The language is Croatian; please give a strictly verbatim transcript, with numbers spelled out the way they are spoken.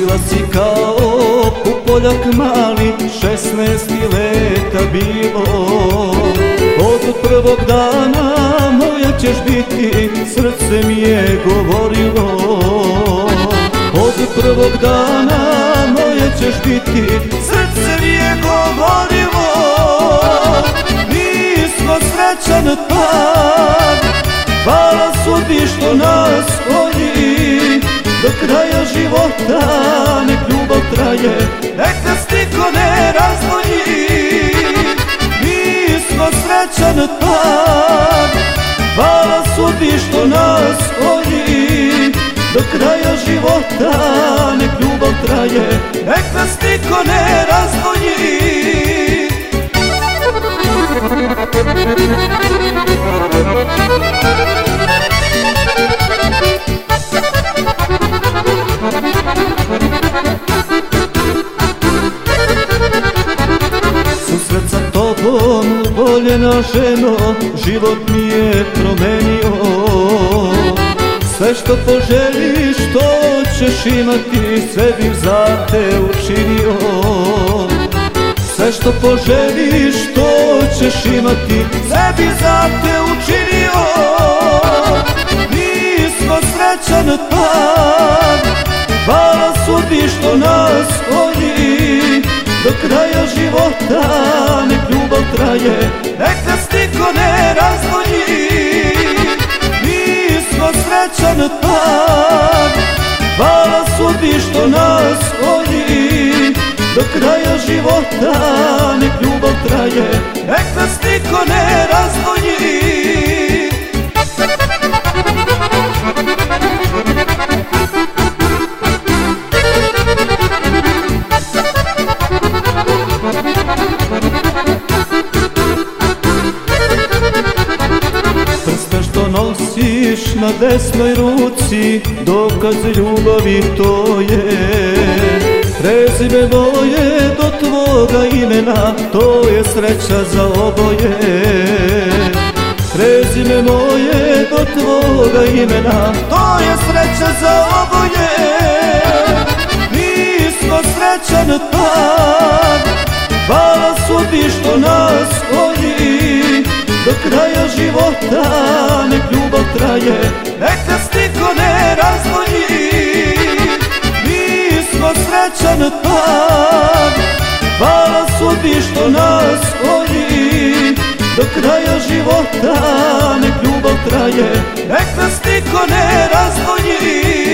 Bila si kao Pupoljak mali, šesnaest leta bilo. Od prvog dana moja ćeš biti, srce mi je govorilo. Od prvog dana moja ćeš biti, srce mi je govorilo. Mi smo srećan par, hvala sudbi što nas spoji. Do kraja života nek ljubav traje, nek nas niko ne razdvoji. Mi smo srećan par, hvala sudbi što nas spoji. Do kraja života nek ljubav traje, nek nas niko ne razdvoji. Susret sa tobom, voljena ženo, život mi je promenio. Sve što poželiš, to ćeš imati, sve bih za te učinio. Sve što poželiš, to ćeš imati, sve bih za te učinio. Mi smo srećan par, hvala sudbi što nas spoji. Do kraja života nek ljubav traje, nek nas niko ne razdvoji. Mi smo srećan par, hvala sudbi što nas spoji. Do kraja života nek ljubav traje, nek nas niko ne razdvoji. Prste što nosiš na desnoj ruci, dokaz ljubavi to je. Prezime moje do tvoga imena, to je sreća za oboje. Prezime moje do tvoga imena, to je sreća za oboje. Mi smo srećan par, hvala sudbi što nas spoji. Do kraja života nek ljubav traje, nek nas niko ne razdvoji. Mi smo srećan par, hvala sudbi što nas spoji. Do kraja života nek ljubav traje, nek nas niko ne razdvoji.